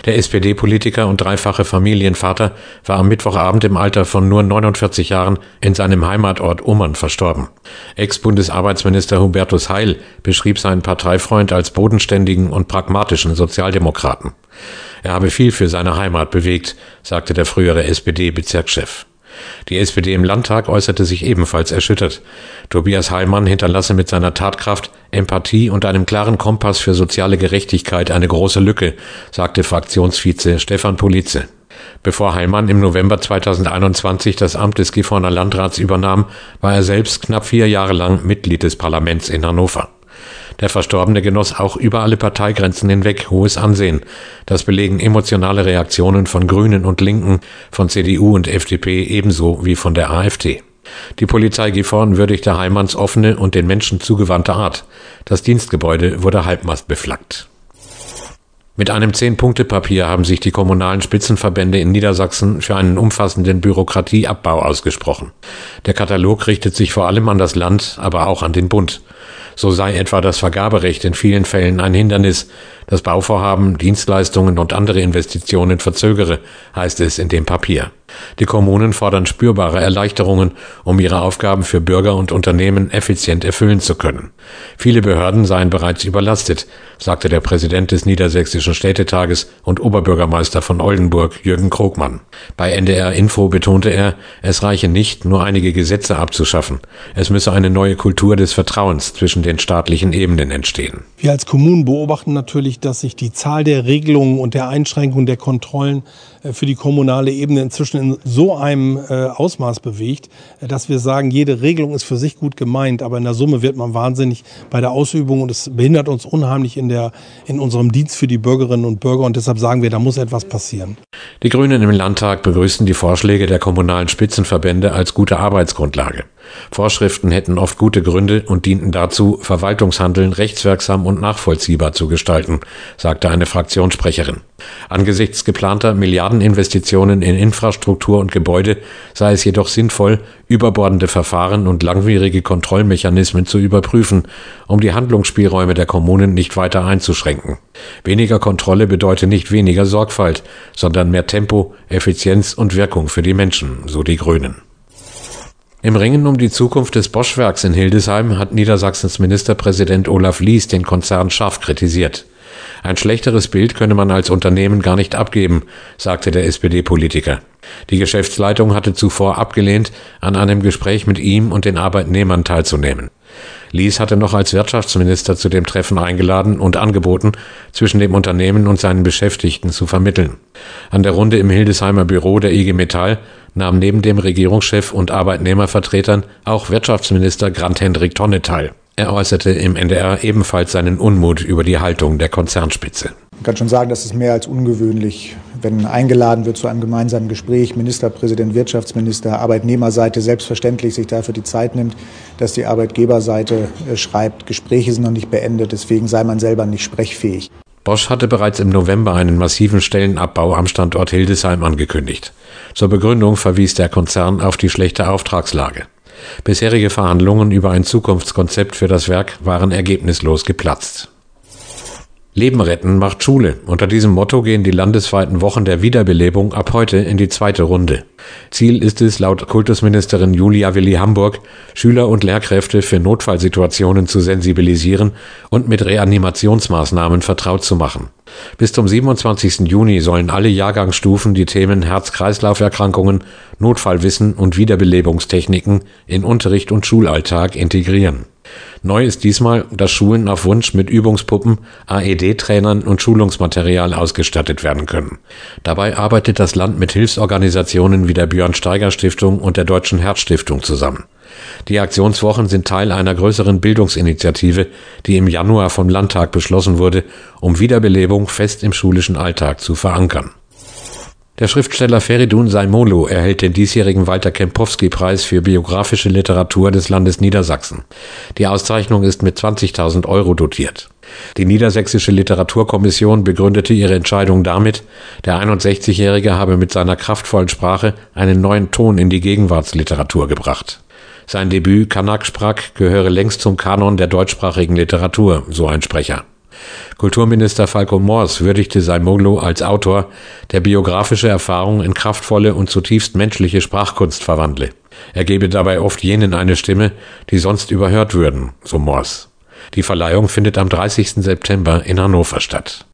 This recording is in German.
Der SPD-Politiker und dreifache Familienvater war am Mittwochabend im Alter von nur 49 Jahren in seinem Heimatort Ummern verstorben. Ex-Bundesarbeitsminister Hubertus Heil beschrieb seinen Parteifreund als bodenständigen und pragmatischen Sozialdemokraten. Er habe viel für seine Heimat bewegt, sagte der frühere SPD-Bezirkschef. Die SPD im Landtag äußerte sich ebenfalls erschüttert. Tobias Heilmann hinterlasse mit seiner Tatkraft, Empathie und einem klaren Kompass für soziale Gerechtigkeit eine große Lücke, sagte Fraktionsvize Stefan Politze. Bevor Heilmann im November 2021 das Amt des Gifhorner Landrats übernahm, war er selbst knapp 4 Jahre lang Mitglied des Parlaments in Hannover. Der Verstorbene genoss auch über alle Parteigrenzen hinweg hohes Ansehen. Das belegen emotionale Reaktionen von Grünen und Linken, von CDU und FDP ebenso wie von der AfD. Die Polizei Gifhorn würdigte Heilmanns offene und den Menschen zugewandte Art. Das Dienstgebäude wurde halbmastbeflaggt. Mit einem 10-Punkte-Papier haben sich die kommunalen Spitzenverbände in Niedersachsen für einen umfassenden Bürokratieabbau ausgesprochen. Der Katalog richtet sich vor allem an das Land, aber auch an den Bund. So sei etwa das Vergaberecht in vielen Fällen ein Hindernis, das Bauvorhaben, Dienstleistungen und andere Investitionen verzögere, heißt es in dem Papier. Die Kommunen fordern spürbare Erleichterungen, um ihre Aufgaben für Bürger und Unternehmen effizient erfüllen zu können. Viele Behörden seien bereits überlastet, sagte der Präsident des Niedersächsischen Städtetages und Oberbürgermeister von Oldenburg, Jürgen Krogmann. Bei NDR Info betonte er, es reiche nicht, nur einige Gesetze abzuschaffen. Es müsse eine neue Kultur des Vertrauens zwischen den staatlichen Ebenen entstehen. Wir als Kommunen beobachten natürlich, dass sich die Zahl der Regelungen und der Einschränkungen der Kontrollen für die kommunale Ebene inzwischen in so einem Ausmaß bewegt, dass wir sagen, jede Regelung ist für sich gut gemeint, aber in der Summe wird man wahnsinnig bei der Ausübung und es behindert uns unheimlich in unserem Dienst für die Bürgerinnen und Bürger und deshalb sagen wir, da muss etwas passieren. Die Grünen im Landtag begrüßten die Vorschläge der kommunalen Spitzenverbände als gute Arbeitsgrundlage. Vorschriften hätten oft gute Gründe und dienten dazu, Verwaltungshandeln rechtswirksam und nachvollziehbar zu gestalten, sagte eine Fraktionssprecherin. Angesichts geplanter Milliardeninvestitionen in Infrastruktur und Gebäude sei es jedoch sinnvoll, überbordende Verfahren und langwierige Kontrollmechanismen zu überprüfen, um die Handlungsspielräume der Kommunen nicht weiter einzuschränken. Weniger Kontrolle bedeutet nicht weniger Sorgfalt, sondern mehr Tempo, Effizienz und Wirkung für die Menschen, so die Grünen. Im Ringen um die Zukunft des Bosch-Werks in Hildesheim hat Niedersachsens Ministerpräsident Olaf Lies den Konzern scharf kritisiert. Ein schlechteres Bild könne man als Unternehmen gar nicht abgeben, sagte der SPD-Politiker. Die Geschäftsleitung hatte zuvor abgelehnt, an einem Gespräch mit ihm und den Arbeitnehmern teilzunehmen. Lies hatte noch als Wirtschaftsminister zu dem Treffen eingeladen und angeboten, zwischen dem Unternehmen und seinen Beschäftigten zu vermitteln. An der Runde im Hildesheimer Büro der IG Metall nahm neben dem Regierungschef und Arbeitnehmervertretern auch Wirtschaftsminister Grant-Hendrik Tonne teil. Er äußerte im NDR ebenfalls seinen Unmut über die Haltung der Konzernspitze. Ich kann schon sagen, das ist mehr als ungewöhnlich, wenn eingeladen wird zu einem gemeinsamen Gespräch, Ministerpräsident, Wirtschaftsminister, Arbeitnehmerseite selbstverständlich sich dafür die Zeit nimmt, dass die Arbeitgeberseite schreibt, Gespräche sind noch nicht beendet, deswegen sei man selber nicht sprechfähig. Bosch hatte bereits im November einen massiven Stellenabbau am Standort Hildesheim angekündigt. Zur Begründung verwies der Konzern auf die schlechte Auftragslage. Bisherige Verhandlungen über ein Zukunftskonzept für das Werk waren ergebnislos geplatzt. Leben retten macht Schule. Unter diesem Motto gehen die landesweiten Wochen der Wiederbelebung ab heute in die zweite Runde. Ziel ist es, laut Kultusministerin Julia Willi-Hamburg, Schüler und Lehrkräfte für Notfallsituationen zu sensibilisieren und mit Reanimationsmaßnahmen vertraut zu machen. Bis zum 27. Juni sollen alle Jahrgangsstufen die Themen Herz-Kreislauf-Erkrankungen, Notfallwissen und Wiederbelebungstechniken in Unterricht und Schulalltag integrieren. Neu ist diesmal, dass Schulen auf Wunsch mit Übungspuppen, AED-Trainern und Schulungsmaterial ausgestattet werden können. Dabei arbeitet das Land mit Hilfsorganisationen wie der Björn-Steiger-Stiftung und der Deutschen Herzstiftung zusammen. Die Aktionswochen sind Teil einer größeren Bildungsinitiative, die im Januar vom Landtag beschlossen wurde, um Wiederbelebung fest im schulischen Alltag zu verankern. Der Schriftsteller Feridun Saimolo erhält den diesjährigen Walter-Kempowski-Preis für biografische Literatur des Landes Niedersachsen. Die Auszeichnung ist mit 20.000 € dotiert. Die Niedersächsische Literaturkommission begründete ihre Entscheidung damit, der 61-Jährige habe mit seiner kraftvollen Sprache einen neuen Ton in die Gegenwartsliteratur gebracht. Sein Debüt Kanak Sprak gehöre längst zum Kanon der deutschsprachigen Literatur, so ein Sprecher. Kulturminister Falco Mors würdigte Saimoglu als Autor, der biografische Erfahrungen in kraftvolle und zutiefst menschliche Sprachkunst verwandle. Er gebe dabei oft jenen eine Stimme, die sonst überhört würden, so Mors. Die Verleihung findet am 30. September in Hannover statt.